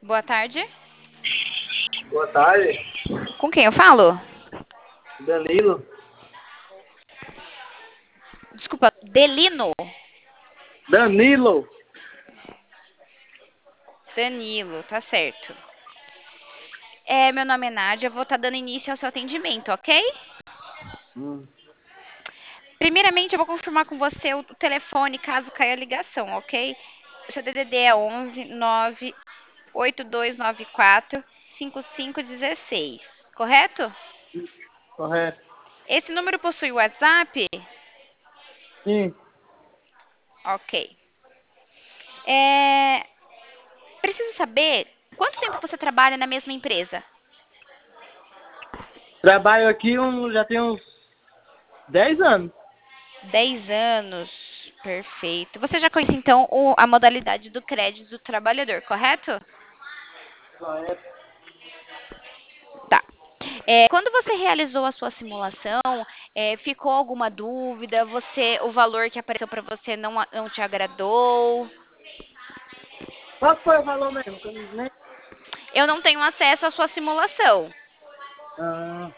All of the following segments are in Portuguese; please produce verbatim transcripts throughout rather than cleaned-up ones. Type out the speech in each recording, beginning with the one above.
Boa tarde. Boa tarde, Com quem eu falo? Danilo. Desculpa, Delino. Danilo. Danilo, tá certo. É, meu nome é Nádia, eu vou estar dando início ao seu atendimento, ok? Hum, Primeiramente, eu vou confirmar com você o telefone caso caia a ligação, ok? O seu D D D é onze nove oito dois nove quatro cinco cinco um seis, correto? correto. Esse número possui WhatsApp? Sim. Ok. É, preciso saber quanto tempo você trabalha na mesma empresa? Trabalho aqui um, já tem uns dez anos. Dez anos. Perfeito. Você já conhece, então, o- a modalidade do crédito do trabalhador, correto? Correto. Tá. É, quando você realizou a sua simulação, é, ficou alguma dúvida? Você, o valor que apareceu para você não, a- não te agradou? Qual que foi o valor mesmo? Que eu não- nem... Eu não tenho acesso à sua simulação. Ah,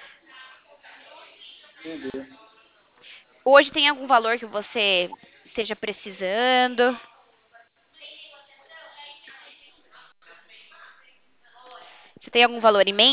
entendi. Hoje tem algum valor que você esteja precisando? Você tem algum valor em mente?